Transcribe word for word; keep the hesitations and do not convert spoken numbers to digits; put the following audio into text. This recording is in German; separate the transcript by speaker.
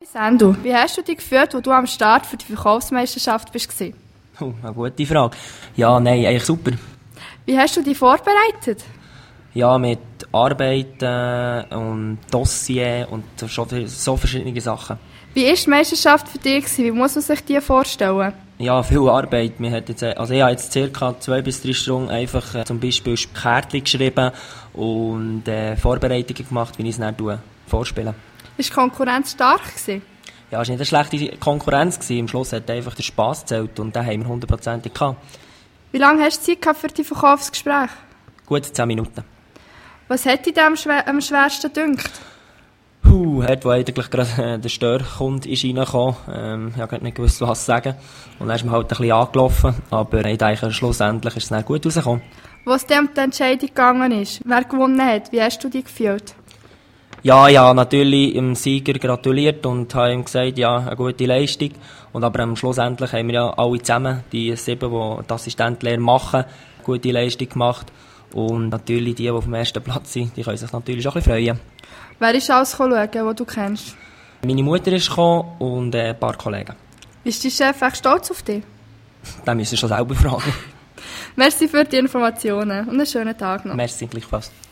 Speaker 1: Sandu, wie hast du dich gefühlt, als du am Start für die Verkaufsmeisterschaft warst?
Speaker 2: Oh, eine gute Frage. Ja, nein, eigentlich super.
Speaker 1: Wie hast du dich vorbereitet?
Speaker 2: Ja, mit Arbeiten und Dossier und so, so verschiedene Sachen.
Speaker 1: Wie war die Meisterschaft für dich? Wie muss man sich die vorstellen?
Speaker 2: Ja, viel Arbeit. Wir hat jetzt, also ich habe jetzt circa zwei bis drei Stunden einfach äh, zum Beispiel Kärtchen geschrieben und äh, Vorbereitungen gemacht, wie ich es dann vorspiele.
Speaker 1: War die Konkurrenz stark gewesen?
Speaker 2: Ja, es war nicht eine schlechte Konkurrenz gewesen. Am Schluss hat einfach der Spass gezählt und den haben wir hundertprozentig gehabt.
Speaker 1: Wie lange hast du Zeit gehabt für die Verkaufsgespräche?
Speaker 2: Gut zehn Minuten.
Speaker 1: Was hat dich am, schwer, am schwersten gedünkt?
Speaker 2: Huh, dort, wo eigentlich gerade äh, der Störkunde ist reingekommen. Ähm, ich habe nicht gewusst, was sagen. Und dann ist mir halt ein bisschen angelaufen. Aber ich denke, schlussendlich ist es dann gut rausgekommen.
Speaker 1: Wo es dann um die Entscheidung gegangen ist, wer gewonnen hat, wie hast du dich gefühlt?
Speaker 2: Ja, ja, natürlich dem Sieger gratuliert und habe ihm gesagt, ja, eine gute Leistung. Und aber ähm, schlussendlich haben wir ja alle zusammen, die sieben, die die Assistentenlehre machen, gute Leistung gemacht. Und natürlich die, die auf dem ersten Platz sind, die können sich natürlich auch ein bisschen freuen.
Speaker 1: Wer ist alles schauen, den du kennst?
Speaker 2: Meine Mutter ist gekommen und äh, ein paar Kollegen.
Speaker 1: Ist dein Chef echt stolz auf dich?
Speaker 2: Den müssen wir schon selber fragen.
Speaker 1: Merci für die Informationen und einen schönen Tag noch.
Speaker 2: Merci, gleichfalls.